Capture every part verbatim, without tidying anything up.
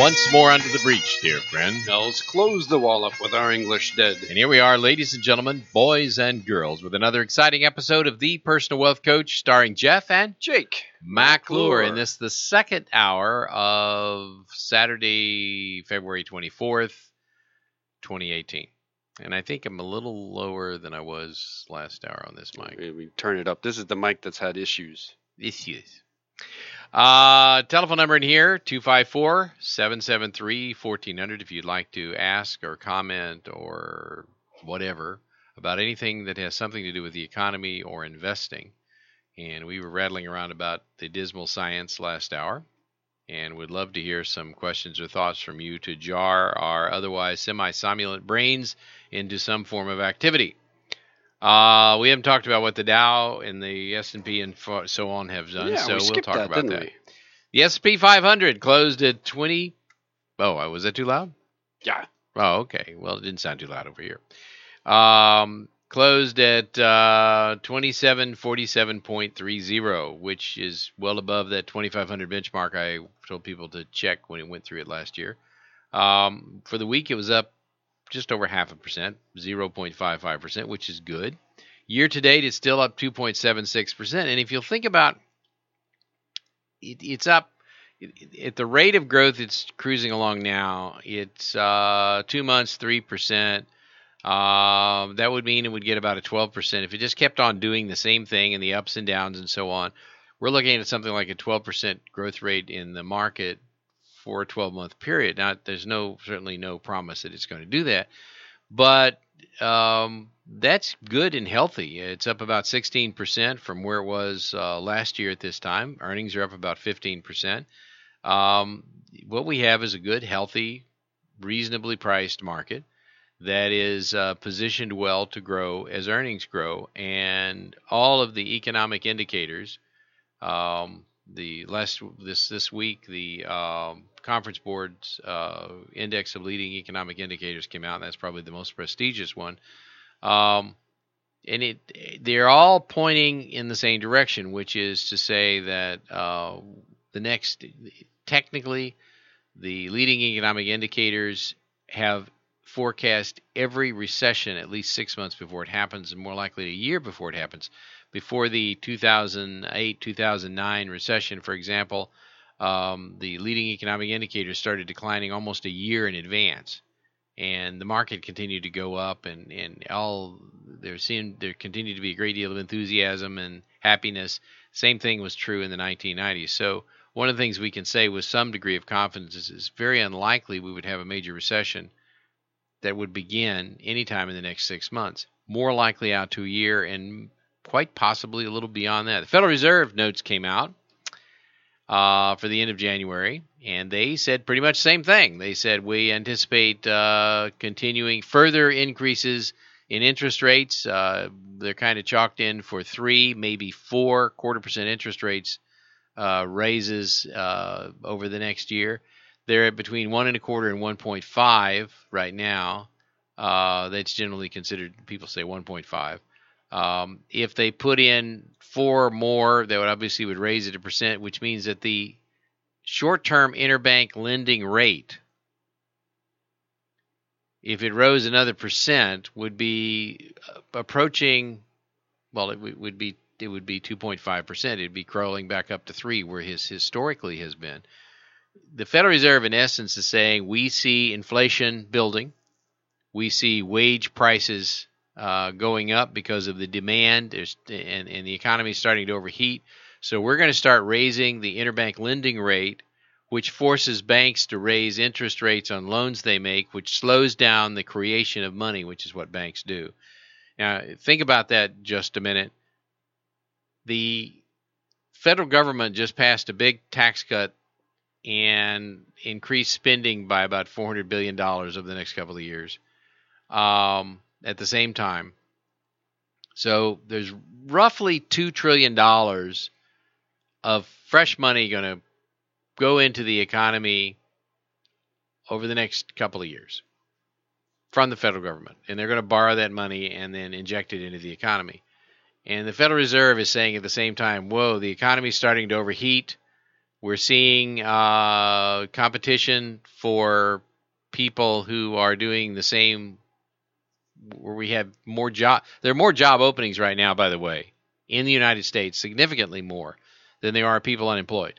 once more under the breach, dear friend. Now let's close the wall up with our English dead. And here we are, ladies and gentlemen, boys and girls, with another exciting episode of The Personal Wealth Coach, starring Jeff and Jake McClure. And this is the second hour of Saturday, February twenty-fourth, twenty eighteen. And I think I'm a little lower than I was last hour on this mic. We turn it up. This is the mic that's had issues. Issues. Uh, telephone number in here, two five four, seven seven three, one four zero zero if you'd like to ask or comment or whatever about anything that has something to do with the economy or investing. And we were rattling around about the dismal science last hour, and would love to hear some questions or thoughts from you to jar our otherwise semi-somnolent brains into some form of activity. Uh, we haven't talked about what the Dow and the S and P and so on have done, yeah, so we we'll talk that, about that. We? The S and P five hundred closed at twenty. Oh, was that too loud? Yeah. Oh, okay. Well, it didn't sound too loud over here. Um, closed at uh, twenty-seven forty-seven point three zero, which is well above that twenty-five hundred benchmark I told people to check when it went through it last year. Um, for the week, it was up just over half a percent, zero point five five percent, which is good. Year to date, it's still up two point seven six percent. And if you'll think about it, it's up at the rate of growth it's cruising along now. It's uh, two months, three percent. Uh, that would mean it would get about a twelve percent. If it just kept on doing the same thing and the ups and downs and so on, we're looking at something like a twelve percent growth rate in the market for a twelve-month period. Now, there's no certainly no promise that it's going to do that, but um, that's good and healthy. It's up about sixteen percent from where it was uh, last year at this time. Earnings are up about fifteen percent. Um, what we have is a good, healthy, reasonably priced market that is uh, positioned well to grow as earnings grow, and all of the economic indicators. Um, the last this this week, the um, Conference Board's uh, Index of Leading Economic Indicators came out, and that's probably the most prestigious one. Um, and it they're all pointing in the same direction, which is to say that uh, the next, technically, the leading economic indicators have forecast every recession at least six months before it happens, and more likely a year before it happens. Before the two thousand eight two thousand nine recession, for example, um, the leading economic indicators started declining almost a year in advance, and the market continued to go up, and, and all there seemed there continued to be a great deal of enthusiasm and happiness. Same thing was true in the nineteen nineties. So one of the things we can say with some degree of confidence is it's very unlikely we would have a major recession that would begin anytime in the next six months. More likely out to a year, and quite possibly a little beyond that. The Federal Reserve notes came out uh, for the end of January, and they said pretty much the same thing. They said we anticipate uh, continuing further increases in interest rates. Uh, they're kind of chalked in for three, maybe four quarter percent interest rates uh, raises uh, over the next year. They're at between one and a quarter and one point five right now. Uh, that's generally considered. People say one point five. Um, if they put in four more, that would obviously would raise it a percent, which means that the short-term interbank lending rate, if it rose another percent, would be approaching. Well, it w- would be it would be two point five percent. It'd be crawling back up to three, where his historically has been. The Federal Reserve, in essence, is saying we see inflation building, we see wage prices Uh, going up because of the demand, There's, and, and the economy is starting to overheat. So we're going to start raising the interbank lending rate, which forces banks to raise interest rates on loans they make, which slows down the creation of money, which is what banks do. Now, think about that just a minute. The federal government just passed a big tax cut and increased spending by about four hundred billion dollars over the next couple of years. Um... At the same time. So there's roughly two trillion dollars of fresh money going to go into the economy over the next couple of years from the federal government. And they're going to borrow that money and then inject it into the economy. And the Federal Reserve is saying at the same time, whoa, the economy is starting to overheat. We're seeing uh, competition for people who are doing the same, where we have more job. There are more job openings right now, by the way, in the United States, significantly more than there are people unemployed.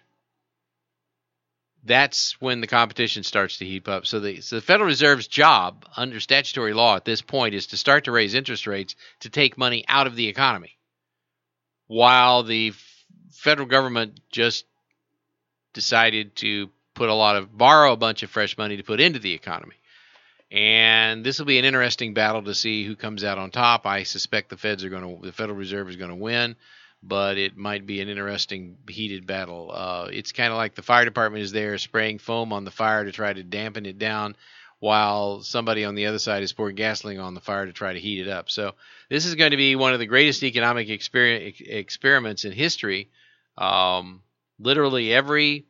That's when the competition starts to heat up. So the, so the Federal Reserve's job under statutory law at this point is to start to raise interest rates to take money out of the economy, while the f- federal government just decided to put a lot of borrow a bunch of fresh money to put into the economy. And this will be an interesting battle to see who comes out on top. I suspect the Feds are going to, the Federal Reserve is going to win, but it might be an interesting heated battle. Uh, it's kind of like the fire department is there spraying foam on the fire to try to dampen it down, while somebody on the other side is pouring gasoline on the fire to try to heat it up. So this is going to be one of the greatest economic exper- experiments in history. Um, literally every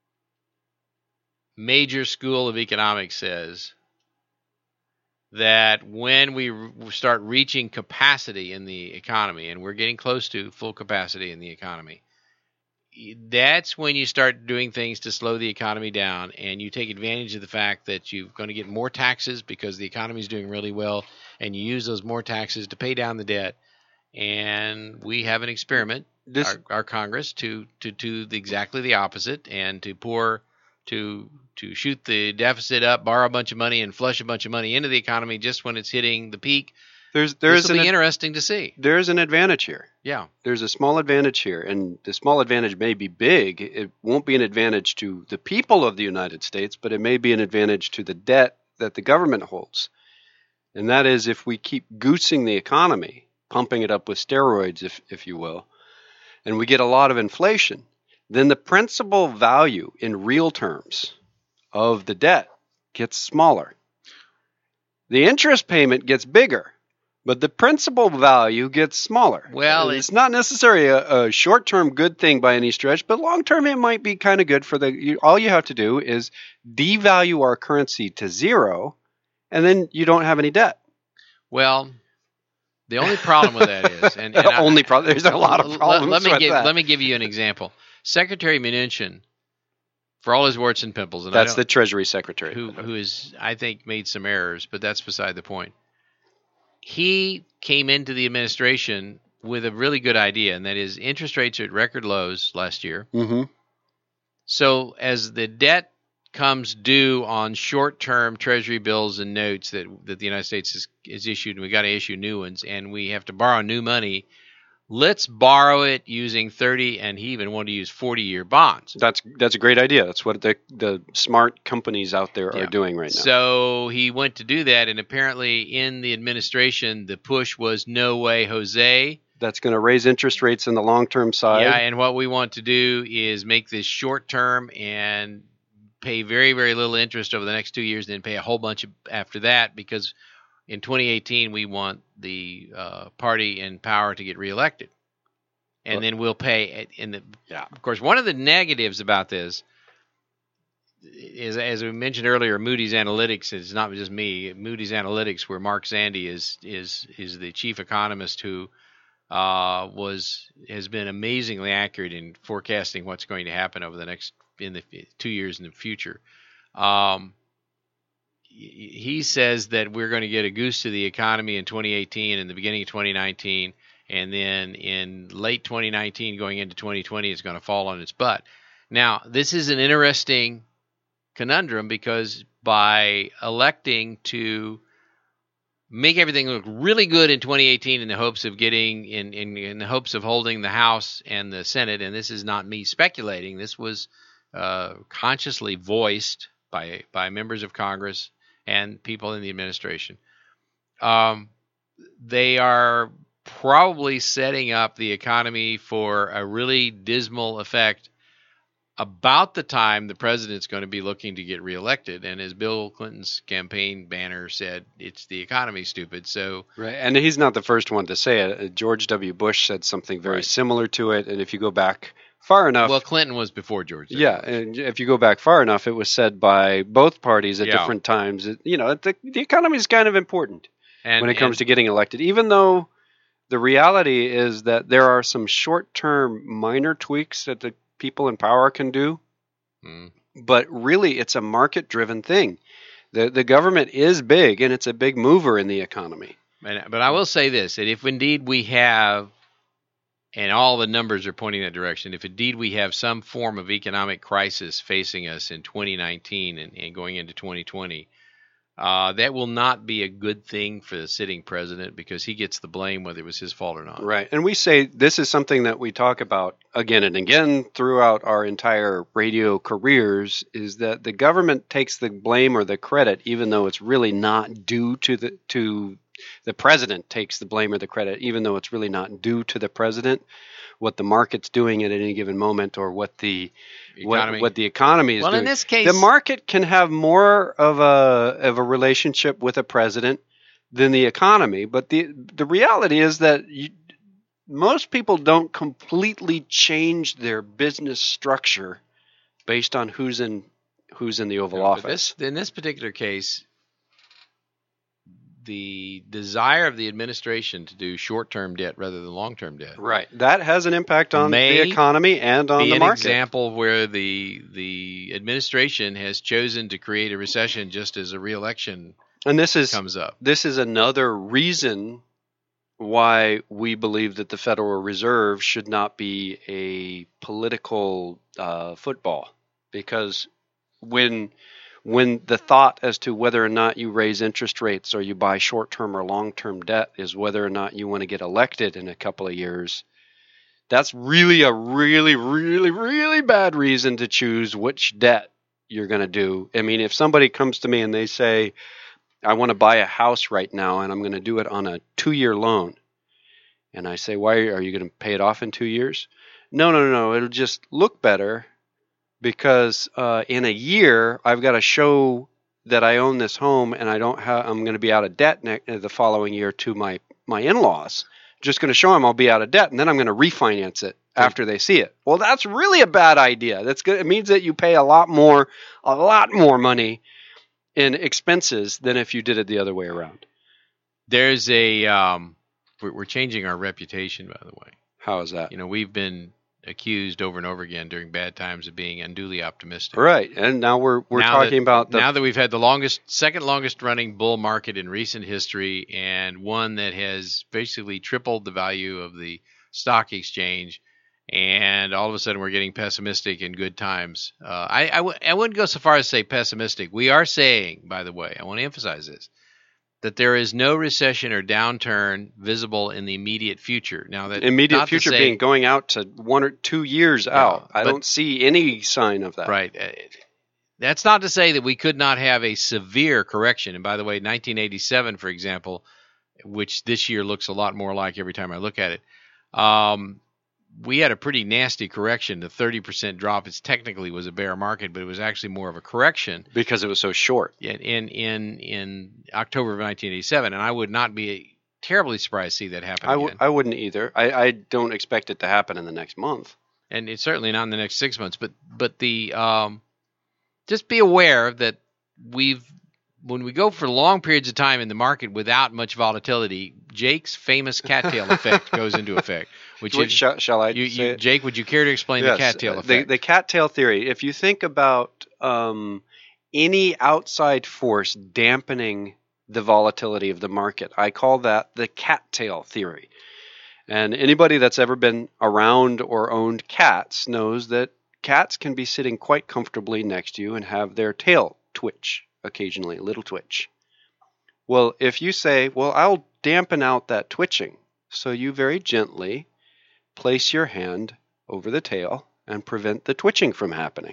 major school of economics says that when we re- start reaching capacity in the economy, and we're getting close to full capacity in the economy, that's when you start doing things to slow the economy down, and you take advantage of the fact that you're going to get more taxes because the economy is doing really well, and you use those more taxes to pay down the debt. And we have an experiment, This, our, our Congress, to to do the, exactly the opposite, and to pour to to shoot the deficit up, borrow a bunch of money, and flush a bunch of money into the economy just when it's hitting the peak. there's there This is will an be ad- interesting to see. there's an advantage here. Yeah. There's a small advantage here, and the small advantage may be big. It won't be an advantage to the people of the United States, but it may be an advantage to the debt that the government holds. And that is, if we keep goosing the economy, pumping it up with steroids, if if you will, and we get a lot of inflation, then the principal value in real terms of the debt gets smaller. The interest payment gets bigger, but the principal value gets smaller. Well, it's not necessarily a, a short-term good thing by any stretch, but long-term it might be kind of good for the. You, all you have to do is devalue our currency to zero, and then you don't have any debt. Well, the only problem with that is, and, and the I, only problem. There's a lot of problems let, let me with give, that. Let me give you an example. Secretary Mnuchin, for all his warts and pimples, and That's I the don't, Treasury Secretary. who who is, I think, made some errors, but that's beside the point. He came into the administration with a really good idea, and that is interest rates are at record lows last year. Mm-hmm. So as the debt comes due on short-term Treasury bills and notes that, that the United States has, has issued, and we got to issue new ones, and we have to borrow new money, let's borrow it using thirty, and he even wanted to use forty-year bonds. That's that's a great idea. That's what the the smart companies out there Yeah. are doing right now. So he went to do that, and apparently in the administration, the push was no way, Jose. That's going to raise interest rates in the long-term side. Yeah, and what we want to do is make this short-term and pay very, very little interest over the next two years, and then pay a whole bunch of after that, because in twenty eighteen we want the uh, party in power to get reelected, and Well, then we'll pay. In the, yeah. of course, one of the negatives about this is, as we mentioned earlier, Moody's Analytics is not just me. Moody's Analytics, where Mark Zandi is is is the chief economist who uh, was has been amazingly accurate in forecasting what's going to happen over the next in the two years in the future. Um, he says that we're going to get a goose to the economy in twenty eighteen and the beginning of twenty nineteen, and then in late twenty nineteen going into twenty twenty, it's going to fall on its butt. Now, this is an interesting conundrum, because by electing to make everything look really good in twenty eighteen in the hopes of getting in, in, in the hopes of holding the House and the Senate, and this is not me speculating, this was uh, consciously voiced by by members of Congress and people in the administration. Um, they are probably setting up the economy for a really dismal effect about the time the president's going to be looking to get reelected. And as Bill Clinton's campaign banner said, it's the economy, stupid. So Right, and he's not the first one to say it. George W. Bush said something very Right. similar to it, and if you go back far enough, well, Clinton was before George. W. yeah, Bush. and if you go back far enough, it was said by both parties at Yeah. different times. It- You know, the the economy is kind of important and when it comes and, to getting elected, even though the reality is that there are some short-term minor tweaks that the people in power can do. Mm. But really, it's a market-driven thing. The the government is big, and it's a big mover in the economy. And, but I will say this, that if indeed we have, and all the numbers are pointing that direction, if indeed we have some form of economic crisis facing us in twenty nineteen and, and going into twenty twenty, uh, that will not be a good thing for the sitting president, because he gets the blame whether it was his fault or not. Right. And we say this is something that we talk about again and again throughout our entire radio careers, is that the government takes the blame or the credit, even though it's really not due to the to the president takes the blame or the credit, even though it's really not due to the president, what the market's doing at any given moment, or what the what, what the economy is well, doing. In this case, the market can have more of a of a relationship with a president than the economy, but the the reality is that you, most people don't completely change their business structure based on who's in who's in the Oval no, Office. This, in this particular case, the desire of the administration to do short-term debt rather than long-term debt, right, that has an impact on may the economy and on be the an market. example where the the administration has chosen to create a recession just as a re-election and this is comes up. This is another reason why we believe that the Federal Reserve should not be a political uh, football, because when when the thought as to whether or not you raise interest rates or you buy short-term or long-term debt is whether or not you want to get elected in a couple of years, that's really a really, really, really bad reason to choose which debt you're going to do. I mean, if somebody comes to me and they say, I want to buy a house right now and I'm going to do it on a two-year loan, and I say, why are you going to pay it off in two years? No, no, no, no. It'll just look better, because uh, in a year I've got to show that I own this home, and I don't have. I'm going to be out of debt ne- the following year to my my in-laws. Just going to show them I'll be out of debt, and then I'm going to refinance it after they see it. Well, that's really a bad idea. That's good. It means that you pay a lot more, a lot more money in expenses than if you did it the other way around. There's a um, we're, we're changing our reputation, by the way. How is that? You know, we've been accused over and over again during bad times of being unduly optimistic. Right, and now we're we're now talking that, about the now that we've had the longest, second longest running bull market in recent history, and one that has basically tripled the value of the stock exchange, and all of a sudden we're getting pessimistic in good times. Uh, I, I, w- I wouldn't go so far as to say pessimistic. We are saying, by the way, I want to emphasize this, that there is no recession or downturn visible in the immediate future. Now, that immediate not to future say- being going out to one or two years out. I but- don't see any sign of that. Right. Uh, That's not to say that we could not have a severe correction. And by the way, nineteen eighty-seven, for example, which this year looks a lot more like every time I look at it, um, we had a pretty nasty correction. The thirty percent drop, it technically was a bear market, but it was actually more of a correction. Because it was so short. In in in, in October of nineteen eighty-seven, and I would not be terribly surprised to see that happen I, again. w- I wouldn't either. I, I don't expect it to happen in the next month. And it's certainly not in the next six months. But but the um, just be aware that we've when we go for long periods of time in the market without much volatility, Jake's famous cattail effect goes into effect. Which Which is, shall, shall I you, say you, it? Jake, would you care to explain Yes, the cattail the, effect? the cattail theory. If you think about um, any outside force dampening the volatility of the market, I call that the cattail theory. And anybody that's ever been around or owned cats knows that cats can be sitting quite comfortably next to you and have their tail twitch occasionally, a little twitch. Well, if you say, well, I'll dampen out that twitching, so you very gently place your hand over the tail and prevent the twitching from happening.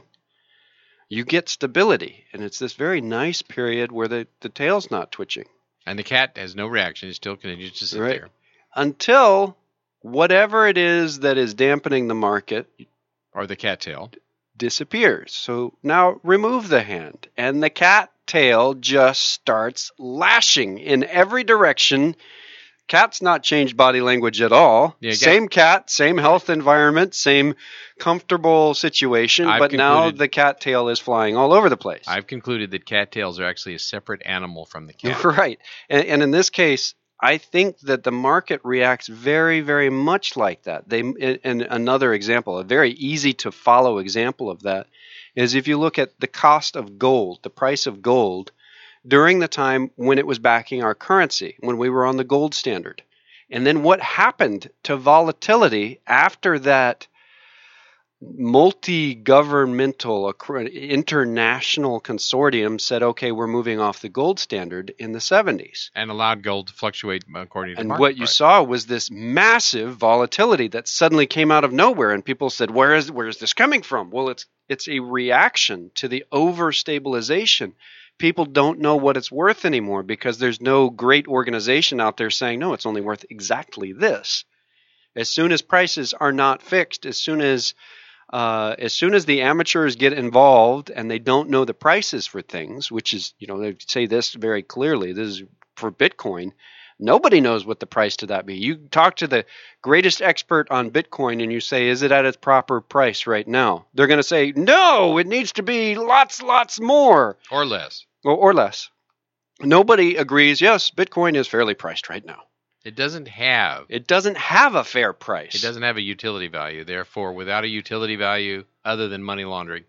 You get stability, and it's this very nice period where the, the tail's not twitching. And the cat has no reaction. It still continues to sit Right. there. Until whatever it is that is dampening the market Or the cattail. disappears. So now remove the hand, and the cat tail just starts lashing in every direction. Cat's not changed body language at all. Yeah, cat- same cat, same health environment, same comfortable situation, I've but now concluded- the cat tail is flying all over the place. I've concluded that cattails are actually a separate animal from the cat. Right. And, and in this case, I think that the market reacts very, very much like that. They, and another example, a very easy to follow example of that, is if you look at the cost of gold, the price of gold, during the time when it was backing our currency, when we were on the gold standard. And then what happened to volatility after that multi-governmental international consortium said, okay, we're moving off the gold standard in the seventies. And allowed gold to fluctuate according to and market what you price. saw was this massive volatility that suddenly came out of nowhere, and people said, where is where is this coming from? Well, it's it's a reaction to the overstabilization. People don't know what it's worth anymore because there's no great organization out there saying, no, it's only worth exactly this. As soon as prices are not fixed, as soon as Uh, as soon as the amateurs get involved and they don't know the prices for things, which is, you know, they say this very clearly, this is for Bitcoin, nobody knows what the price to that be. You talk to the greatest expert on Bitcoin and you say, is it at its proper price right now? They're going to say, no, it needs to be lots, lots more. Or less. Or, or less. Nobody agrees, yes, Bitcoin is fairly priced right now. It doesn't have. It doesn't have a fair price. It doesn't have a utility value. Therefore, without a utility value other than money laundering,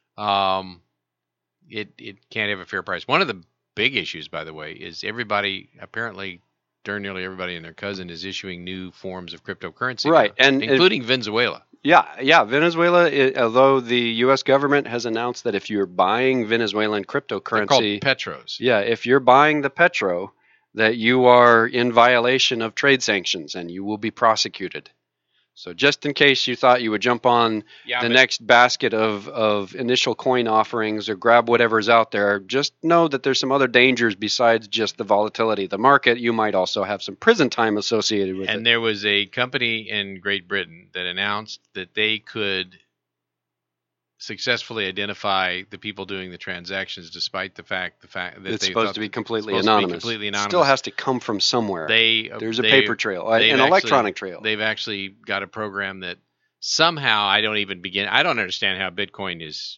um, it it can't have a fair price. One of the big issues, by the way, is everybody apparently, darn nearly everybody and their cousin is issuing new forms of cryptocurrency, right, now, and including it, Venezuela. Yeah, yeah, Venezuela. It, although the U S government has announced that if you're buying Venezuelan cryptocurrency, they're called petros. Yeah, if you're buying the petro, that you are in violation of trade sanctions and you will be prosecuted. So just in case you thought you would jump on yeah, the but, next basket of, of initial coin offerings or grab whatever's out there, just know that there's some other dangers besides just the volatility of the market. You might also have some prison time associated with and it. And there was a company in Great Britain that announced that they could successfully identify the people doing the transactions, despite the fact the fact that it's they supposed to be completely supposed anonymous. To be completely anonymous. Still has to come from somewhere. They there's a they, paper trail, an actually, electronic trail. They've actually got a program that somehow I don't even begin. I don't understand how Bitcoin is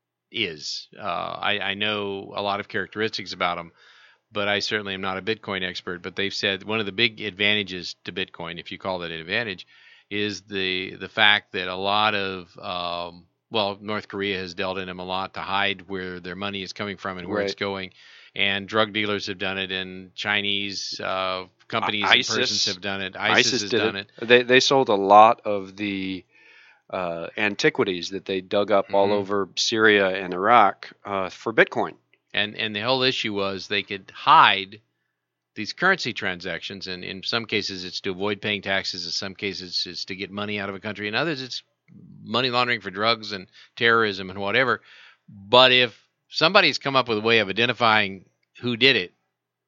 is. Uh, I, I know a lot of characteristics about them, but I certainly am not a Bitcoin expert. But they've said one of the big advantages to Bitcoin, if you call that an advantage, is the the fact that a lot of um, well, North Korea has dealt in them a lot to hide where their money is coming from and where right. it's going. And drug dealers have done it, and Chinese uh, companies uh, ISIS, and persons have done it. ISIS, ISIS has did done it. it. They they sold a lot of the uh, antiquities that they dug up mm-hmm. all over Syria and Iraq uh, for Bitcoin. And and the whole issue was they could hide these currency transactions, and in some cases it's to avoid paying taxes. In some cases it's to get money out of a country. In others it's money laundering for drugs and terrorism and whatever. But if somebody's come up with a way of identifying who did it,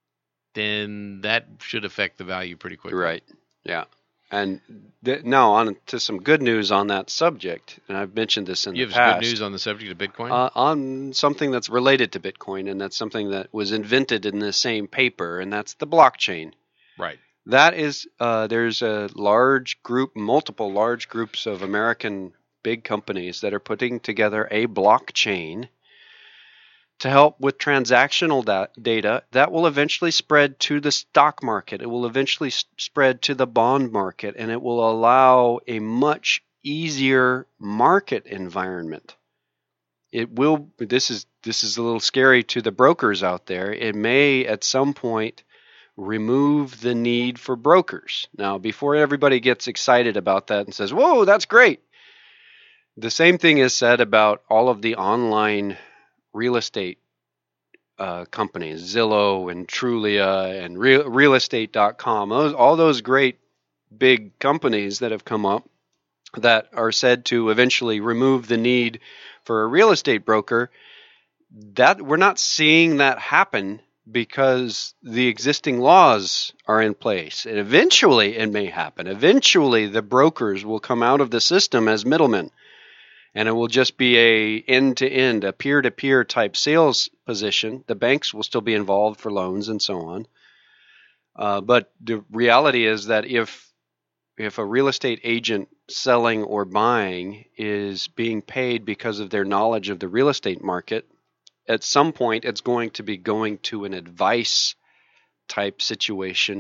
then that should affect the value pretty quickly. Right. Yeah. And th- now on to some good news on that subject. And I've mentioned this in you the have past. Good news on the subject of Bitcoin? Uh, on something that's related to Bitcoin, and that's something that was invented in the same paper, and that's the blockchain. Right. That is, uh, there's a large group, multiple large groups of American big companies that are putting together a blockchain to help with transactional da- data that will eventually spread to the stock market. It will eventually s- spread to the bond market, and it will allow a much easier market environment. It will. This is this is a little scary to the brokers out there. It may at some point remove the need for brokers. Now, before everybody gets excited about that and says, "Whoa, that's great," the same thing is said about all of the online real estate uh, companies, Zillow and Trulia and real, realestate dot com, those, all those great big companies that have come up that are said to eventually remove the need for a real estate broker. That we're not seeing that happen because the existing laws are in place. And eventually it may happen. Eventually the brokers will come out of the system as middlemen. And it will just be a end-to-end, a peer-to-peer type sales position. The banks will still be involved for loans and so on. Uh, but the reality is that if if a real estate agent selling or buying is being paid because of their knowledge of the real estate market, at some point it's going to be going to an advice type situation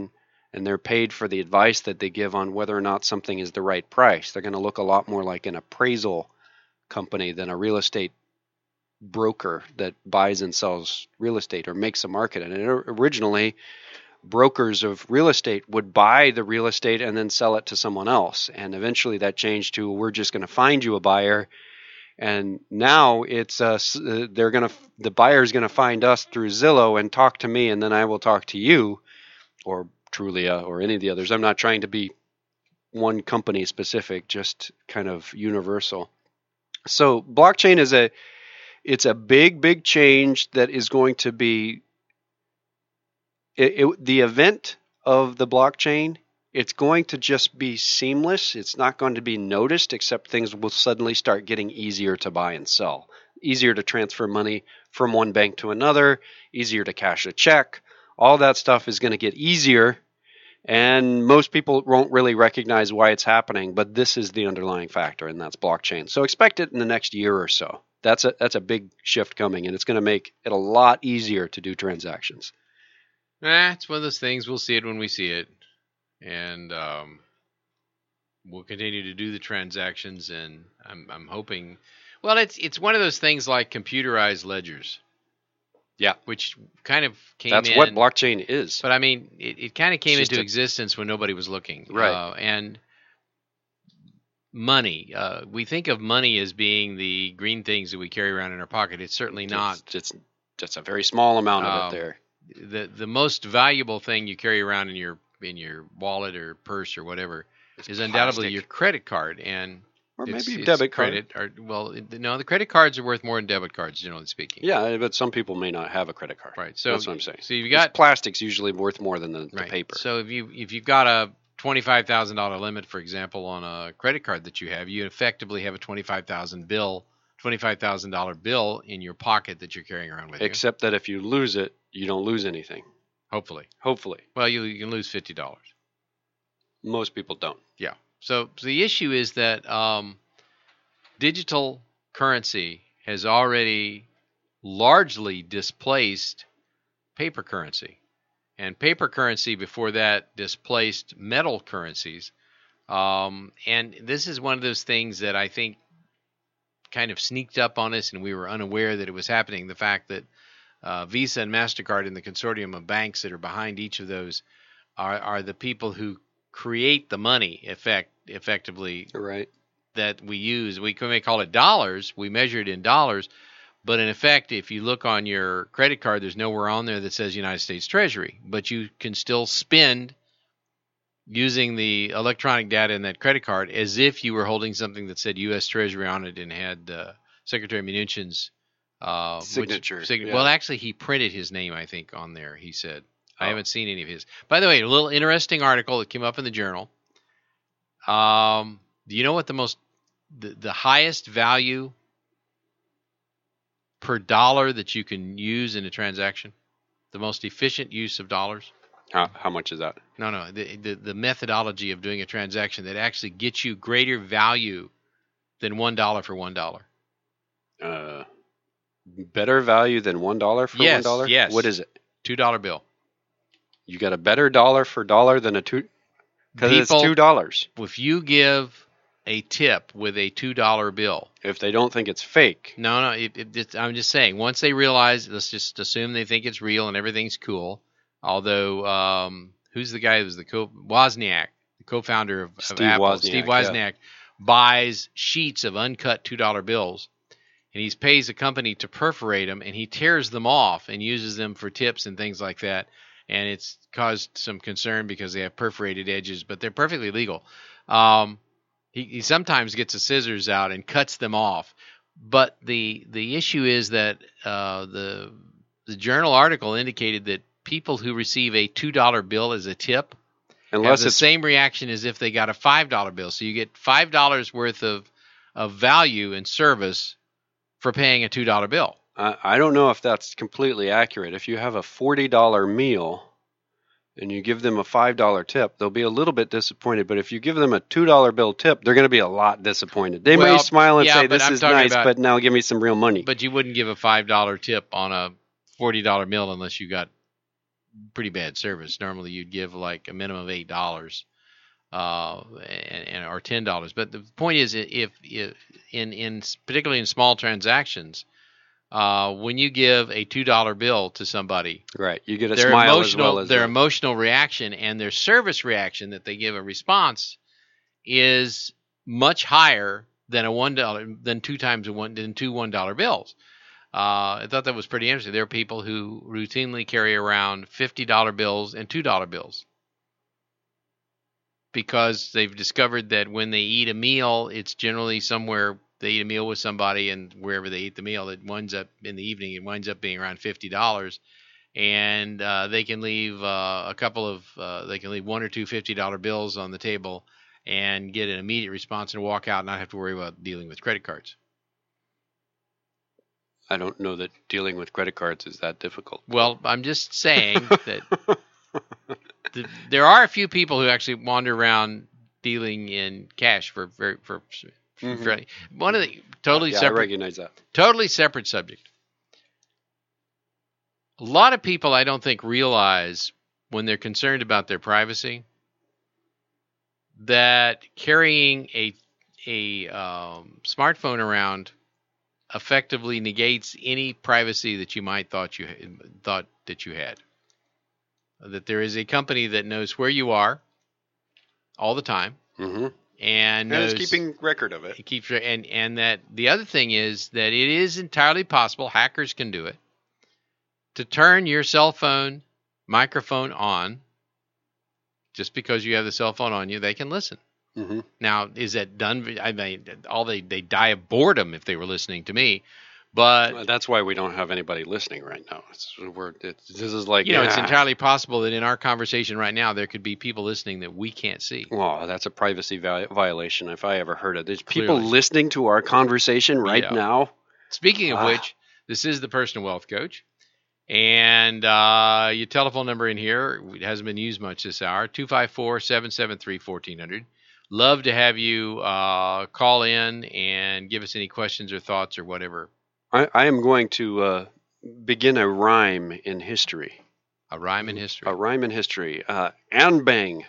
and they're paid for the advice that they give on whether or not something is the right price. They're going to look a lot more like an appraisal company than a real estate broker that buys and sells real estate or makes a market. And originally, brokers of real estate would buy the real estate and then sell it to someone else. And eventually that changed to, we're just going to find you a buyer. And now it's uh, they're going to the buyer is going to find us through Zillow and talk to me, and then I will talk to you, or Trulia, or any of the others. I'm not trying to be one company specific, just kind of universal. So blockchain is a it's a big, big change that is going to be it, it, the event of the blockchain. It's going to just be seamless. It's not going to be noticed, except things will suddenly start getting easier to buy and sell, easier to transfer money from one bank to another, easier to cash a check. All that stuff is going to get easier, and most people won't really recognize why it's happening, but this is the underlying factor, and that's blockchain. So expect it in the next year or so. That's a that's a big shift coming, and it's going to make it a lot easier to do transactions. Eh, it's one of those things. We'll see it when we see it. And um, we'll continue to do the transactions, and I'm I'm hoping. Well, it's it's one of those things like computerized ledgers. Yeah, which kind of came. That's in, what blockchain is. But I mean, it, it kind of came into a, existence when nobody was looking. Right. Uh, and money. Uh, we think of money as being the green things that we carry around in our pocket. It's certainly not. It's it's just a very small amount of um, it there. The the most valuable thing you carry around in your in your wallet or purse or whatever it's is plastic. undoubtedly your credit card, and or it's, maybe it's debit credit card. Or, well, no, the credit cards are worth more than debit cards, generally speaking. Yeah, but some people may not have a credit card. Right. So that's what I'm saying. So you've got plastic's usually worth more than the, right. the paper. So if you if you've got a twenty-five thousand dollar limit, for example, on a credit card that you have, you effectively have a twenty-five thousand bill, twenty-five thousand dollar bill in your pocket that you're carrying around with you. Except that if you lose it, you don't lose anything. Hopefully. Hopefully. Well, you, you can lose fifty dollars. Most people don't. Yeah. So, so the issue is that um, digital currency has already largely displaced paper currency. And paper currency before that displaced metal currencies. Um, and this is one of those things that I think kind of sneaked up on us, and we were unaware that it was happening. The fact that uh, Visa and MasterCard and the consortium of banks that are behind each of those are, are the people who create the money effect effectively right. that we use. We may call it dollars. We measure it in dollars. But in effect, if you look on your credit card, there's nowhere on there that says United States Treasury. But you can still spend using the electronic data in that credit card as if you were holding something that said U S Treasury on it and had uh, Secretary Mnuchin's uh, signature. Which, sig- yeah. Well, actually, he printed his name, I think, on there, he said. I oh. haven't seen any of his. By the way, a little interesting article that came up in the journal. Um, do you know what the most, the, the highest value per dollar that you can use in a transaction? The most efficient use of dollars? How, how much is that? No, no. The, the the methodology of doing a transaction that actually gets you greater value than one dollar for one dollar. Uh, better value than one dollar for yes, one dollar? Yes. What is it? Two dollar bill. You got a better dollar for dollar than a two? Because it's two dollars. If you give a tip with a two dollar bill, if they don't think it's fake. No, no. It, it, it's, I'm just saying. Once they realize, let's just assume they think it's real and everything's cool. Although, um, who's the guy who was the co Wozniak, the co-founder of, Steve of Apple, Wozniak, Steve Wozniak, yeah. buys sheets of uncut two dollar bills, and he pays a company to perforate them, and he tears them off and uses them for tips and things like that. And it's caused some concern because they have perforated edges, but they're perfectly legal. Um, he, he sometimes gets the scissors out and cuts them off. But the the issue is that uh, the the journal article indicated that people who receive a two dollar bill as a tip Unless have the it's same reaction as if they got a five dollar bill. So you get five dollars worth of, of value and service for paying a two dollar bill. Uh, I don't know if that's completely accurate. If you have a forty dollar meal and you give them a five dollar tip, they'll be a little bit disappointed. But if you give them a two dollar bill tip, they're going to be a lot disappointed. They Well, may smile and yeah, say, but this I'm is talking nice, about- but now give me some real money. But you wouldn't give a five dollar tip on a forty dollar meal unless you got pretty bad service. Normally, you'd give like a minimum of eight dollars, uh, and, and or ten dollars. But the point is, if, if in in particularly in small transactions, uh, when you give a two dollar bill to somebody, right, you get a their smile emotional as well as their a, emotional reaction and their service reaction that they give a response is much higher than a one dollar than two times a one than two one dollar bills. Uh, I thought that was pretty interesting. There are people who routinely carry around fifty dollar bills and two dollar bills because they've discovered that when they eat a meal, it's generally somewhere they eat a meal with somebody, and wherever they eat the meal, it winds up in the evening. It winds up being around fifty dollars, and uh, they can leave uh, a couple of uh, they can leave one or two fifty dollar bills on the table and get an immediate response and walk out and not have to worry about dealing with credit cards. I don't know that dealing with credit cards is that difficult. Well, I'm just saying that th- there are a few people who actually wander around dealing in cash for very for, for Mhm. fairly- one of the totally yeah, I separate recognize that. totally separate subject. A lot of people I don't think realize when they're concerned about their privacy that carrying a a um, smartphone around effectively negates any privacy that you might thought you thought that you had. That there is a company that knows where you are all the time, Mm-hmm. and And knows it's keeping record of it. it keeps and and that the other thing is that it is entirely possible, hackers can do it, to turn your cell phone microphone on. Just because you have the cell phone on you, they can listen. Mm-hmm. Now, is that done? I mean, all they they die of boredom if they were listening to me, but Well, that's why we don't have anybody listening right now. It's, we're, it's, this is like you know, yeah. it's entirely possible that in our conversation right now, there could be people listening that we can't see. Well, that's a privacy vi- violation if I ever heard it. There's Clearly. people listening to our conversation right Yeah. now. Speaking of Ah. which, this is the Personal Wealth Coach. And uh, your telephone number in here, it hasn't been used much this hour, two five four, seven seven three, one four zero zero. Love to have you uh, call in and give us any questions or thoughts or whatever. I, I am going to uh, begin a rhyme in history. A rhyme in history. A rhyme in history. Uh, Anbang.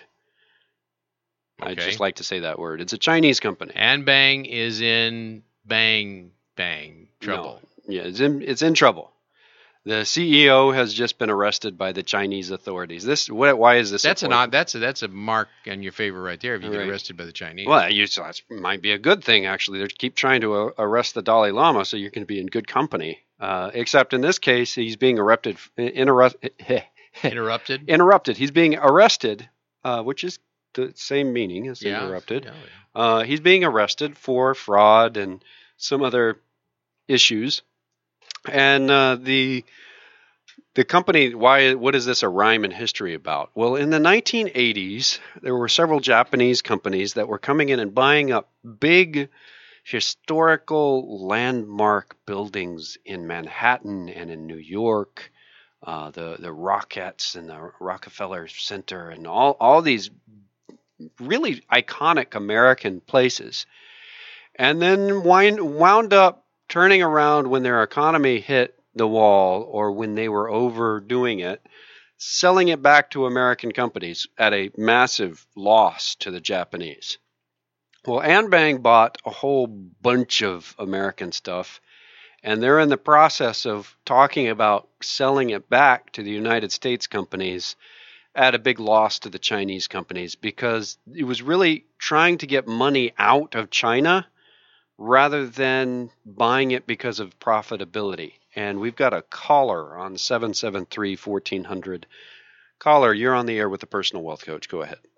Okay. I just like to say that word. It's a Chinese company. Anbang is in bang, bang, trouble. No. Yeah, it's in, it's in trouble. The C E O has just been arrested by the Chinese authorities. This, what, why is this? That's an important? odd. That's a that's a mark on your favor right there. If you Right. get arrested by the Chinese. Well, you, that might be a good thing, actually. They keep trying to uh, arrest the Dalai Lama, so you can be in good company. Uh, except in this case, he's being arrested. Interrupt, Interrupted. interrupted. He's being arrested, uh, which is the same meaning as Yeah. interrupted. Yeah, yeah. Uh, he's being arrested for fraud and some other issues. And uh, the the company, why? What is this a rhyme in history about? Well, in the nineteen eighties, there were several Japanese companies that were coming in and buying up big historical landmark buildings in Manhattan and in New York, uh, the the Rockettes and the Rockefeller Center, and all all these really iconic American places, and then wind, wound up turning around when their economy hit the wall or when they were overdoing it, selling it back to American companies at a massive loss to the Japanese. Well, Anbang bought a whole bunch of American stuff, and they're in the process of talking about selling it back to the United States companies at a big loss to the Chinese companies because it was really trying to get money out of China rather than buying it because of profitability. And we've got a caller on seven seven three, one four zero zero. Caller, you're on the air with the Personal Wealth Coach. Go ahead.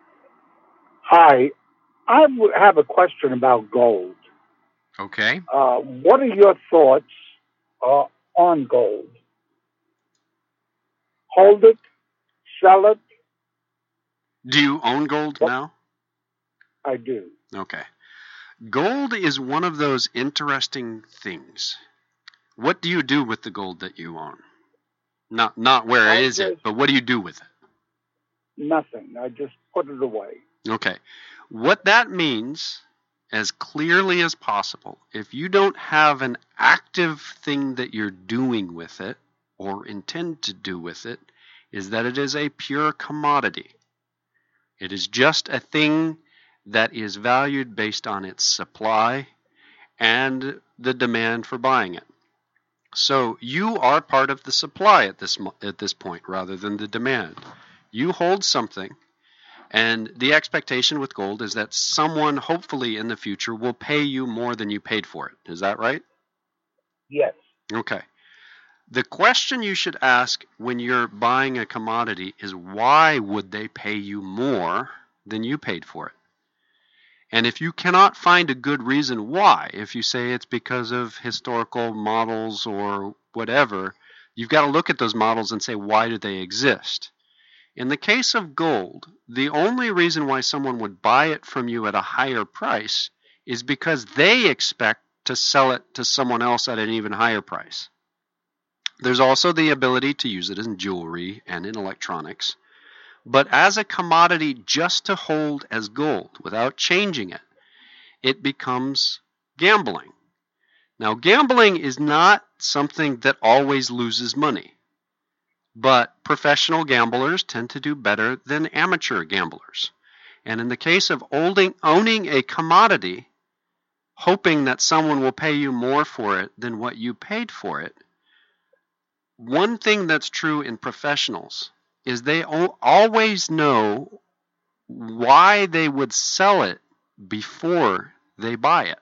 Hi, I w- have a question about gold. Okay. Uh, what are your thoughts uh, on gold? Hold it, sell it? Do you own gold Yep. now? I do. Okay. Gold is one of those interesting things. What do you do with the gold that you own? Not not where I is it, just- but what do you do with it? Nothing. I just put it away. Okay. What that means, as clearly as possible, if you don't have an active thing that you're doing with it or intend to do with it, is that it is a pure commodity. It is just a thing that is valued based on its supply and the demand for buying it. So you are part of the supply at this at this point rather than the demand. You hold something, and the expectation with gold is that someone hopefully in the future will pay you more than you paid for it. Is that right? Yes. Okay. The question you should ask when you're buying a commodity is, why would they pay you more than you paid for it? And if you cannot find a good reason why, if you say it's because of historical models or whatever, you've got to look at those models and say, why do they exist? In the case of gold, the only reason why someone would buy it from you at a higher price is because they expect to sell it to someone else at an even higher price. There's also the ability to use it in jewelry and in electronics. But as a commodity just to hold as gold without changing it, it becomes gambling. Now, gambling is not something that always loses money. But professional gamblers tend to do better than amateur gamblers. And in the case of owning, owning a commodity, hoping that someone will pay you more for it than what you paid for it, one thing that's true in professionals is they always know why they would sell it before they buy it.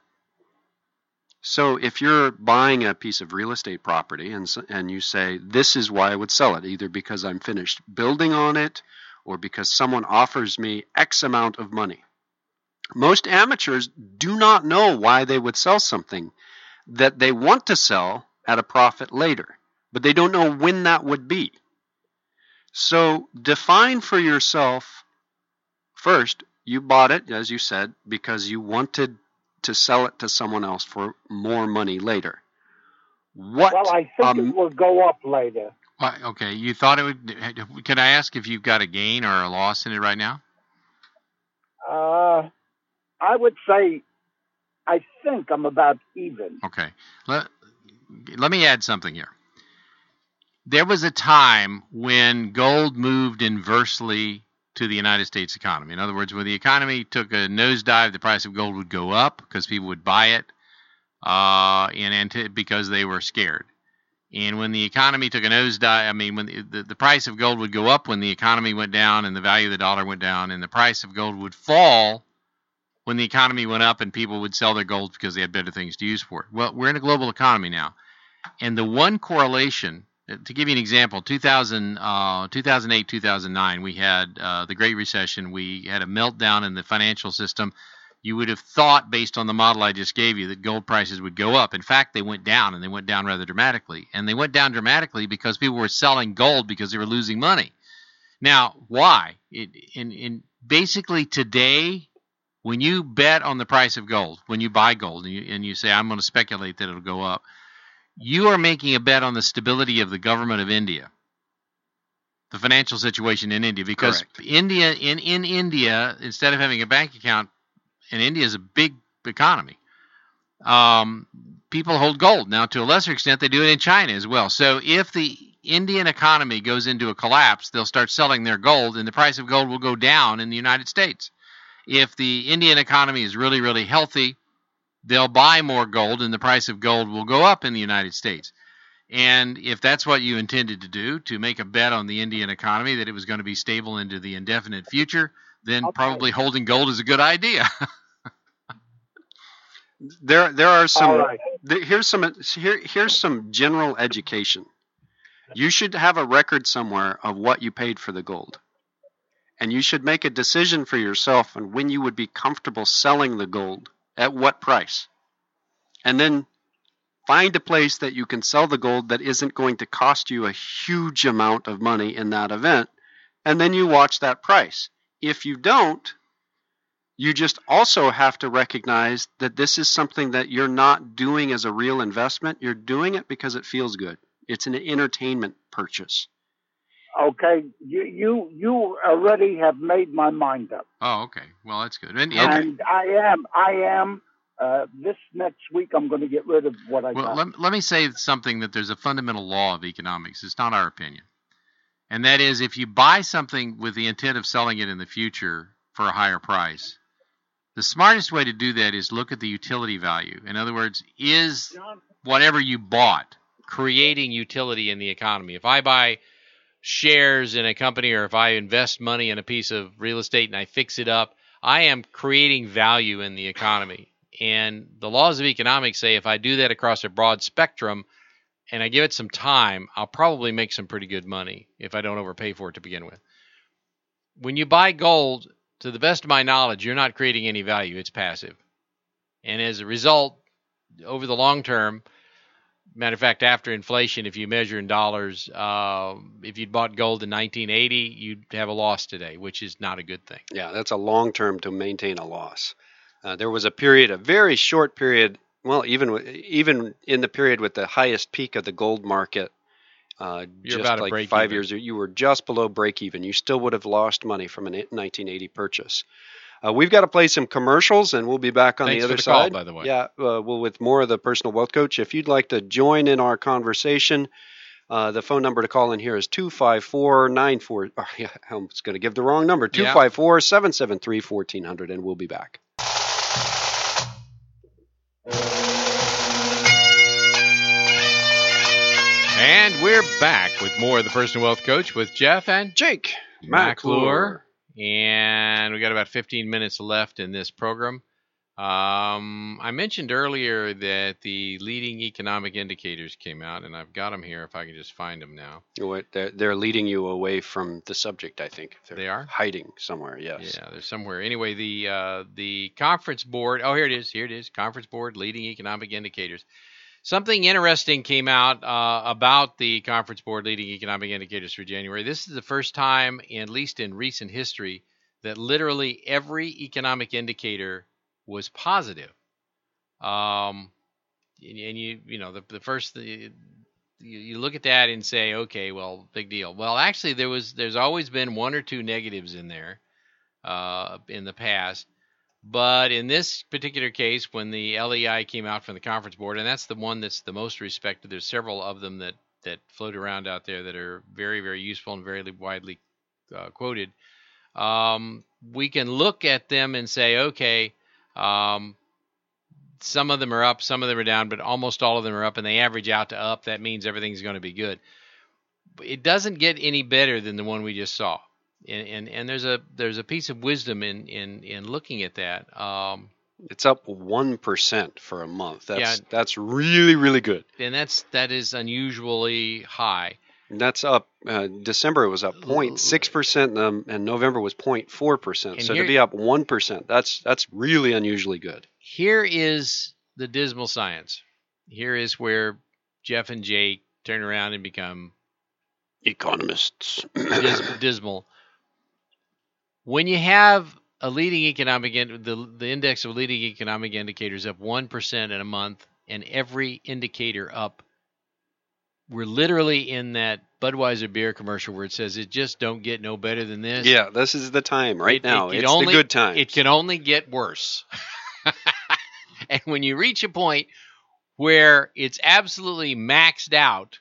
So if you're buying a piece of real estate property and and you say, this is why I would sell it, either because I'm finished building on it or because someone offers me X amount of money. Most amateurs do not know why they would sell something that they want to sell at a profit later, but they don't know when that would be. So define for yourself, first, you bought it, as you said, because you wanted to sell it to someone else for more money later. What? Well, I think um, it will go up later. Well, okay, you thought it would. Can I ask if you've got a gain or a loss in it right now? Uh, I would say, I think I'm about even. Okay. Let, let me add something here. There was a time when gold moved inversely to the United States economy. In other words, when the economy took a nosedive, the price of gold would go up because people would buy it uh, in, because they were scared. And when the economy took a nosedive, I mean, when the, the, the price of gold would go up when the economy went down and the value of the dollar went down, and the price of gold would fall when the economy went up and people would sell their gold because they had better things to use for it. Well, we're in a global economy now. And the one correlation, to give you an example, two thousand, uh, two thousand eight, two thousand nine, we had uh, the Great Recession. We had a meltdown in the financial system. You would have thought, based on the model I just gave you, that gold prices would go up. In fact, they went down, and they went down rather dramatically. And they went down dramatically because people were selling gold because they were losing money. Now, why? It, in, in basically today, when you bet on the price of gold, when you buy gold, and you, and you say, I'm going to speculate that it'll go up, you are making a bet on the stability of the government of India, the financial situation in India, because Correct. India, in, in India, instead of having a bank account, and India is a big economy, um, people hold gold. Now, to a lesser extent, they do it in China as well. So if the Indian economy goes into a collapse, they'll start selling their gold, and the price of gold will go down in the United States. If the Indian economy is really, really healthy, they'll buy more gold, and the price of gold will go up in the United States. And if that's what you intended to do, to make a bet on the Indian economy that it was going to be stable into the indefinite future, then Okay. probably holding gold is a good idea. There, there are some. All right. There, here's some. Here, here's some general education. You should have a record somewhere of what you paid for the gold, and you should make a decision for yourself on when you would be comfortable selling the gold at what price, and then find a place that you can sell the gold that isn't going to cost you a huge amount of money in that event, and then you watch that price. If you don't, you just also have to recognize that this is something that you're not doing as a real investment. You're doing it because it feels good. It's an entertainment purchase. Okay, you you you already have made my mind up, Oh, okay. Well, that's good. And, and and I am I am uh, this next week I'm going to get rid of what I well, got. let, let me say something, that there's a fundamental law of economics. It's not our opinion. And that is, if you buy something with the intent of selling it in the future for a higher price, the smartest way to do that is look at the utility value. In other words, is whatever you bought creating utility in the economy? If I buy shares in a company, or if I invest money in a piece of real estate and I fix it up, I am creating value in the economy. And the laws of economics say if I do that across a broad spectrum and I give it some time, I'll probably make some pretty good money if I don't overpay for it to begin with. When you buy gold, to the best of my knowledge, you're not creating any value. It's passive. And as a result, over the long term, matter of fact, after inflation, if you measure in dollars, uh, if you'd bought gold in nineteen eighty, you'd have a loss today, which is not a good thing. Yeah, that's a long term to maintain a loss. Uh, there was a period, a very short period, well, even even in the period with the highest peak of the gold market, uh, You're just about like break five even. years, you were just below break even. You still would have lost money from a nineteen eighty purchase. Uh, we've got to play some commercials, and we'll be back on Thanks the other for the side. call, by the way. Yeah, uh, well, with more of the Personal Wealth Coach. If you'd like to join in our conversation, uh, the phone number to call in here is two five four, nine four. Oh, yeah, I was going to give the wrong number. two five four, seven seven three, one four zero zero, and we'll be back. And we're back with more of the Personal Wealth Coach with Jeff and Jake McClure. And we got about fifteen minutes left in this program. Um, I mentioned earlier that the leading economic indicators came out, and I've got them here if I can just find them now. What, they're, they're leading you away from the subject, I think. They're They are? hiding somewhere, yes. Yeah, they're somewhere. Anyway, the uh, the conference board, oh, here it is. Here it is. Conference board, leading economic indicators. Something interesting came out uh, about the conference board leading economic indicators for January. This is the first time, at least in recent history, that literally every economic indicator was positive. Um, and, and you, you know, the, the first, the, you, you look at that and say, okay, well, big deal. Well, actually, there was, there's always been one or two negatives in there uh, in the past. But in this particular case, when the L E I came out from the conference board, and that's the one that's the most respected, there's several of them that, that float around out there that are very, very useful and very widely uh, quoted. Um, we can look at them and say, okay, um, some of them are up, some of them are down, but almost all of them are up, and they average out to up. That means everything's going to be good. It doesn't get any better than the one we just saw. And, and and there's a there's a piece of wisdom in in, in looking at that. Um, it's up one percent for a month. That's Yeah. that's really, really good. and that's that is unusually high. And that's up. Uh, December was up zero point six percent, and, and November was zero point four percent. And So here- to be up one percent, that's that's really unusually good. Here is the dismal science. Here is where Jeff and Jake turn around and become Economists. dis- dismal. When you have a leading economic in, the the index of leading economic indicators up one percent in a month, and every indicator up, we're literally in that Budweiser beer commercial where it says it just don't get no better than this. Yeah, this is the time right It- now. it can it's only- the good time. It can only get worse. And when you reach a point where it's absolutely maxed out,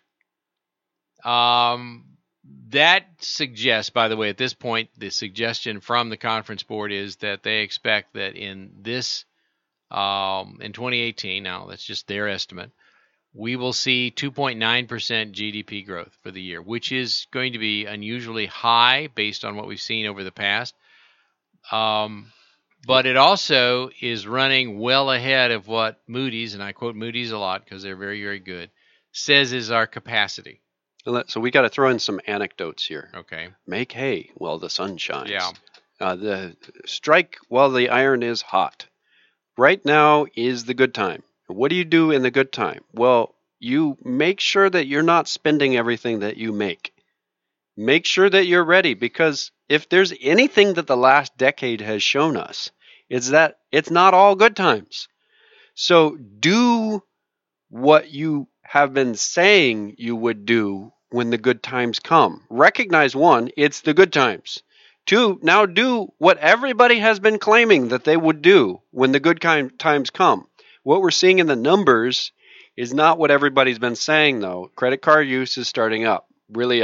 um, that suggests, by the way, at this point, the suggestion from the conference board is that they expect that in this, um, in twenty eighteen, now that's just their estimate, we will see two point nine percent G D P growth for the year, which is going to be unusually high based on what we've seen over the past. Um, but it also is running well ahead of what Moody's, and I quote Moody's a lot because they're very, very good, says is our capacity. So we got to throw in some anecdotes here. Okay. Make hay while the sun shines. Yeah. Uh, the strike while the iron is hot. Right now is the good time. What do you do in the good time? Well, you make sure that you're not spending everything that you make. Make sure that you're ready, because if there's anything that the last decade has shown us, it's that it's not all good times. So do what you have been saying you would do when the good times come. Recognize, one, it's the good times. Two, now do what everybody has been claiming that they would do when the good times come. What we're seeing in the numbers is not what everybody's been saying, though. Credit card use is starting up, really up.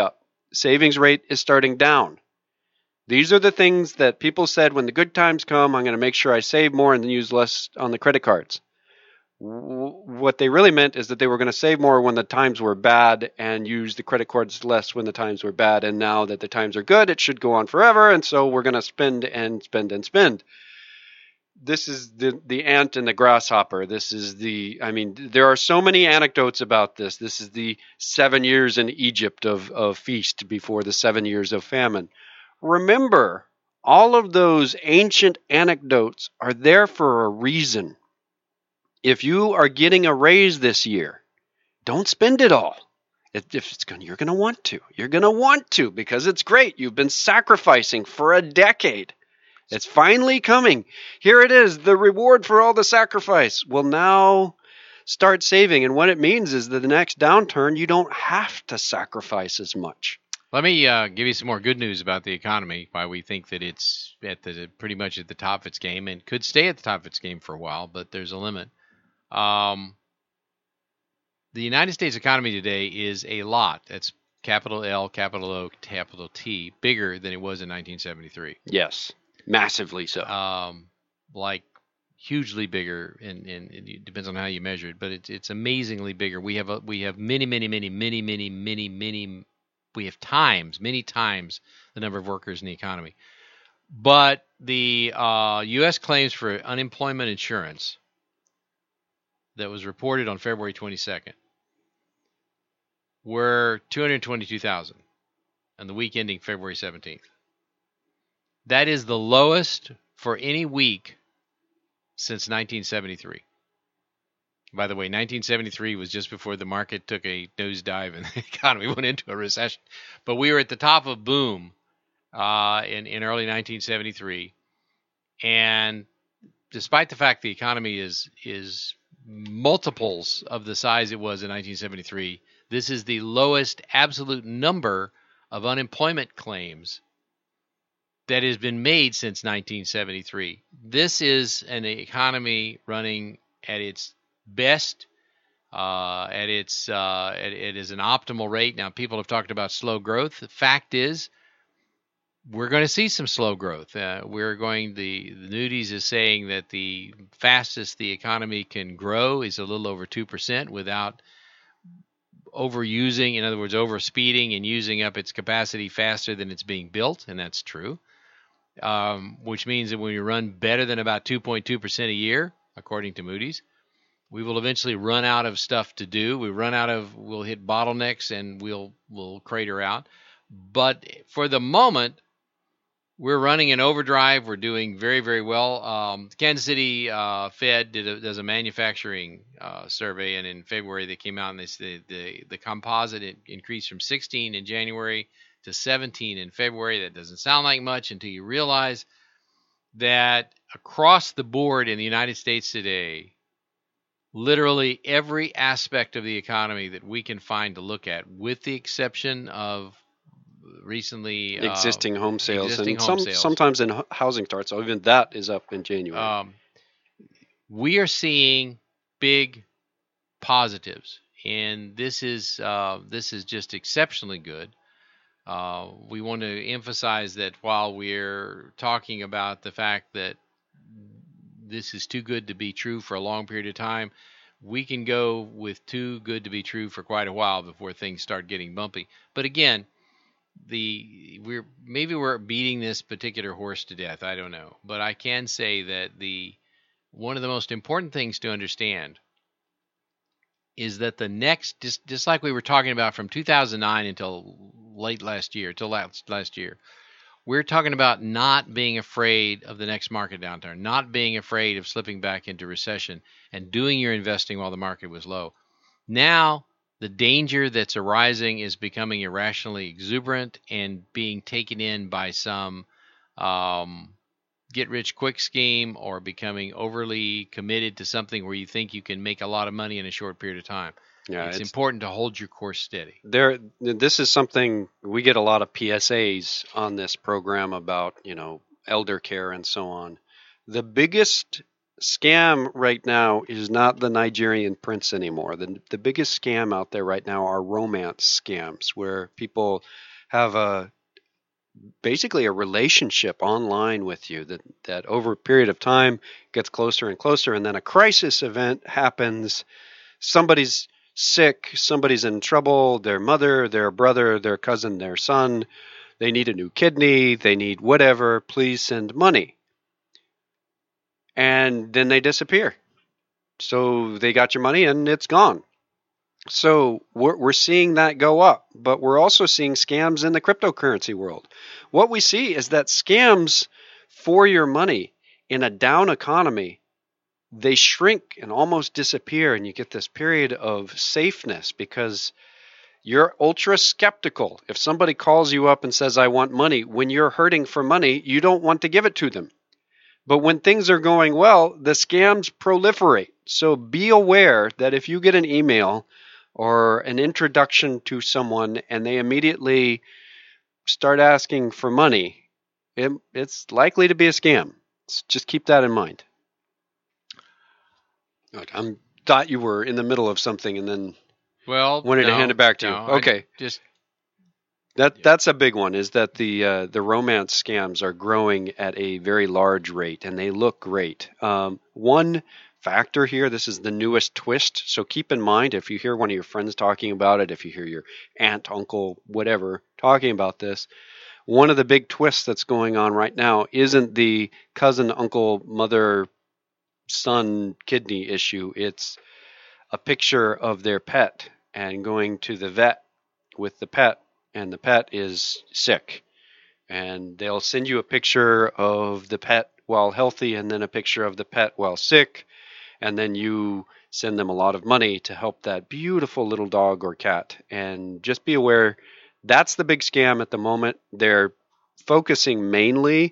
savings rate is starting down. These are the things that people said when the good times come, I'm going to make sure I save more and use less on the credit cards. What they really meant is that they were going to save more when the times were bad and use the credit cards less when the times were bad. And now that the times are good, it should go on forever. And so we're going to spend and spend and spend. This is the, the ant and the grasshopper. This is the, I mean, there are so many anecdotes about this. This is the seven years in Egypt of, of feast before the seven years of famine. Remember, all of those ancient anecdotes are there for a reason. If you are getting a raise this year, don't spend it all. If it's going, you're going to want to. You're going to want to because it's great. You've been sacrificing for a decade. It's finally coming. Here it is. The reward for all the sacrifice will now start saving. And what it means is that the next downturn, you don't have to sacrifice as much. Let me uh, give you some more good news about the economy, why we think that it's at the pretty much at the top of its game and could stay at the top of its game for a while, but there's a limit. Um, the United States economy today is a lot. That's capital L, capital O, capital T, bigger than it was in nineteen seventy-three. Yes, massively so. Um, like hugely bigger, and, and it depends on how you measure it, but it's it's amazingly bigger. We have a, we have many, many, many, many, many, many, many. We have times, many times the number of workers in the economy. But the uh, U S claims for unemployment insurance that was reported on February twenty-second were two hundred twenty-two thousand on the week ending February seventeenth. That is the lowest for any week since nineteen seventy-three. By the way, nineteen seventy-three was just before the market took a nosedive and the economy went into a recession. But we were at the top of boom uh, in, in early nineteen seventy-three. And despite the fact the economy is is multiples of the size it was in nineteen seventy-three, this is the lowest absolute number of unemployment claims that has been made since nineteen seventy-three. This is an economy running at its best, uh, at its uh, it, it is an optimal rate. Now, people have talked about slow growth. The fact is, we're going to see some slow growth. Uh, we're going. The, the Moody's is saying that the fastest the economy can grow is a little over two percent without overusing, in other words, overspeeding and using up its capacity faster than it's being built, and that's true. Um, which means that when you run better than about two point two percent a year, according to Moody's, we will eventually run out of stuff to do. We run out of, we'll hit bottlenecks and we'll we'll crater out. But for the moment, we're running an overdrive. We're doing very, very well. Um, Kansas City uh, Fed did a, does a manufacturing uh, survey, and in February they came out and they said the, the composite increased from sixteen in January to seventeen in February. That doesn't sound like much until you realize that across the board in the United States today, literally every aspect of the economy that we can find to look at, with the exception of recently existing uh, home sales existing and home some, sales. sometimes in housing starts. So even that is up in January. Um, we are seeing big positives, and this is uh, this is just exceptionally good. Uh, we want to emphasize that while we're talking about the fact that this is too good to be true for a long period of time, we can go with too good to be true for quite a while before things start getting bumpy. But again, the we're maybe we're beating this particular horse to death. I don't know, but I can say that the one of the most important things to understand is that the next, just just like we were talking about from two thousand nine until late last year, till last last year. We're talking about not being afraid of the next market downturn, not being afraid of slipping back into recession and doing your investing while the market was low. Now, the danger that's arising is becoming irrationally exuberant and being taken in by some um, get-rich-quick scheme, or becoming overly committed to something where you think you can make a lot of money in a short period of time. Yeah, it's, it's important to hold your course steady. There, this is something we get a lot of P S As on this program about, you know, elder care and so on. The biggest scam right now is not the Nigerian prince anymore. The the biggest scam out there right now are romance scams, where people have a basically a relationship online with you that, that over a period of time gets closer and closer, and then a crisis event happens. Somebody's sick, somebody's in trouble, their mother, their brother, their cousin, their son, they need a new kidney, they need whatever, please send money. And then they disappear. So they got your money and it's gone. So we're, we're seeing that go up, but we're also seeing scams in the cryptocurrency world. What we see is that scams for your money in a down economy, they shrink and almost disappear, and you get this period of safeness because you're ultra skeptical. If somebody calls you up and says, I want money, when you're hurting for money, you don't want to give it to them. But when things are going well, the scams proliferate. So be aware that if you get an email or an introduction to someone and they immediately start asking for money, it, it's likely to be a scam. So just keep that in mind. I thought you were in the middle of something and then well, wanted no, to hand it back to no, you. Okay. I just That that's a big one, is that the uh, the romance scams are growing at a very large rate, and they look great. Um, one factor here, this is the newest twist, so keep in mind if you hear one of your friends talking about it, if you hear your aunt, uncle, whatever talking about this, one of the big twists that's going on right now isn't the cousin, uncle, mother, son kidney issue. It's a picture of their pet and going to the vet with the pet, and the pet is sick, and they'll send you a picture of the pet while healthy and then a picture of the pet while sick, and then you send them a lot of money to help that beautiful little dog or cat. And just be aware, that's the big scam at the moment. They're focusing mainly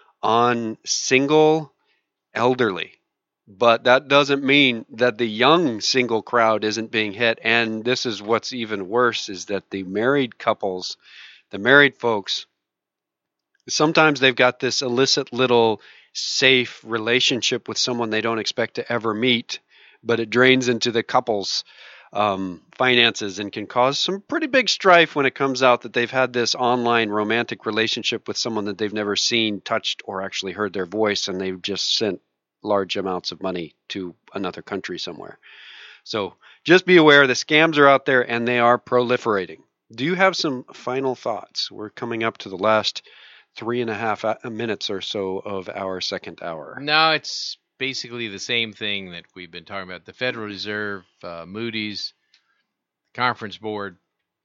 on single elderly, but that doesn't mean that the young single crowd isn't being hit. And this is what's even worse, is that the married couples, the married folks, sometimes they've got this illicit little safe relationship with someone they don't expect to ever meet, but it drains into the couple's um, finances and can cause some pretty big strife when it comes out that they've had this online romantic relationship with someone that they've never seen, touched, or actually heard their voice, and they've just sent large amounts of money to another country somewhere. So just be aware the scams are out there and they are proliferating. Do you have some final thoughts? We're coming up to the last three and a half minutes or so of our second hour. No, it's basically the same thing that we've been talking about. The Federal Reserve, uh, Moody's, Conference Board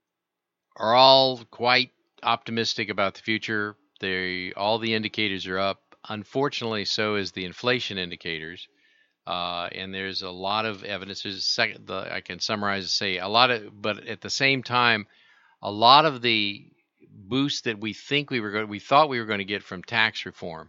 are all quite optimistic about the future. They all the indicators are up. Unfortunately, so is the inflation indicators, uh, and there's a lot of evidence. There's a second, the, I can summarize and say a lot of, but at the same time, a lot of the boost that we think we were going, we thought we were going to get from tax reform,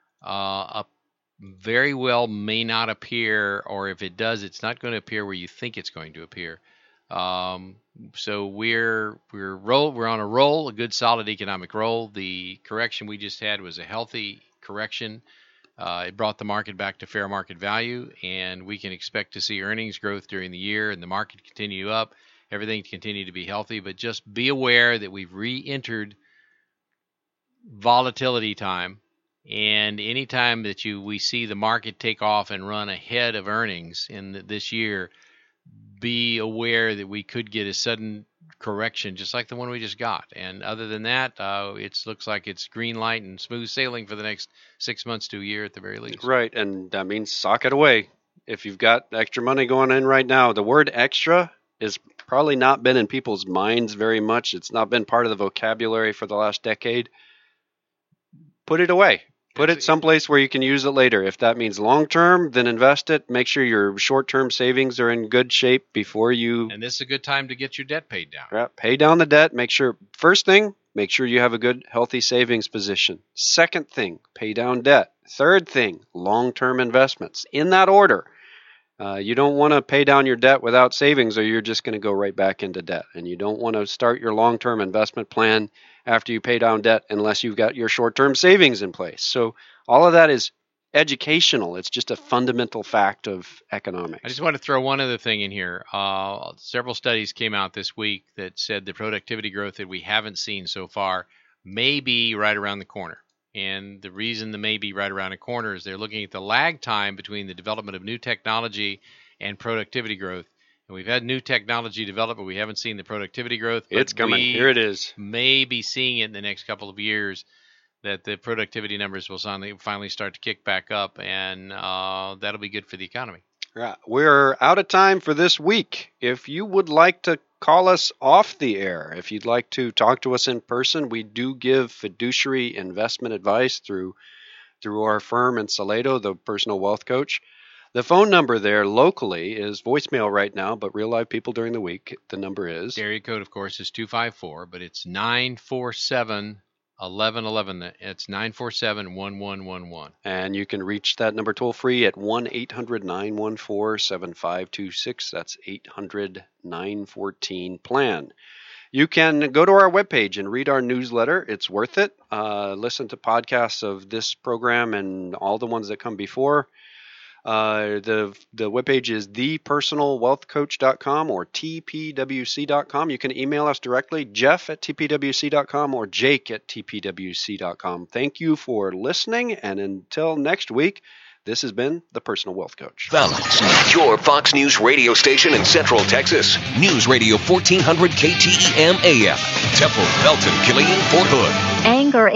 uh, up very well may not appear, or if it does, it's not going to appear where you think it's going to appear. Um, so we're we're roll we're on a roll, a good solid economic roll. The correction we just had was a healthy correction. Uh, it brought the market back to fair market value, and we can expect to see earnings growth during the year and the market continue up, everything continue to be healthy. But just be aware that we've re-entered volatility time, and anytime that you we see the market take off and run ahead of earnings in the, this year, be aware that we could get a sudden correction just like the one we just got. And other than that, uh, it looks like it's green light and smooth sailing for the next six months to a year at the very least. Right, and that means sock it away. If you've got extra money going in right now, the word extra has probably not been in people's minds very much. It's not been part of the vocabulary for the last decade. Put it away. Put it someplace where you can use it later. If that means long-term, then invest it. Make sure your short-term savings are in good shape before you... And this is a good time to get your debt paid down. Right, pay down the debt. Make sure, first thing, make sure you have a good, healthy savings position. Second thing, pay down debt. Third thing, long-term investments. In that order. Uh, you don't want to pay down your debt without savings, or you're just going to go right back into debt. And you don't want to start your long-term investment plan after you pay down debt unless you've got your short-term savings in place. So all of that is educational. It's just a fundamental fact of economics. I just want to throw one other thing in here. Uh, several studies came out this week that said the productivity growth that we haven't seen so far may be right around the corner. And the reason the may be right around the corner is they're looking at the lag time between the development of new technology and productivity growth. And we've had new technology develop, but we haven't seen the productivity growth. It's coming. Here it is. May be seeing it in the next couple of years, that the productivity numbers will finally start to kick back up, and uh, that'll be good for the economy. Right. We're out of time for this week. If you would like to call us off the air, if you'd like to talk to us in person, we do give fiduciary investment advice through through our firm in Salado, the Personal Wealth Coach. The phone number there locally is voicemail right now, but real live people during the week, the number is... The area code, of course, is two five four, but it's nine four seven, eleven eleven. It's nine four seven, one one one one. And you can reach that number toll free at one eight hundred, nine one four, seven five two six. That's eight hundred, nine one four, plan. You can go to our webpage and read our newsletter. It's worth it. Uh, listen to podcasts of this program and all the ones that come before. Uh, the the webpage is the personal wealth coach dot com or T P W C dot com. You can email us directly, Jeff at T P W C dot com or Jake at T P W C dot com. Thank you for listening, and until next week, this has been the Personal Wealth Coach. Balance, your Fox News radio station in Central Texas. News Radio fourteen hundred K T E M A M. Temple, Belton, Killeen, Fort Hood. Anger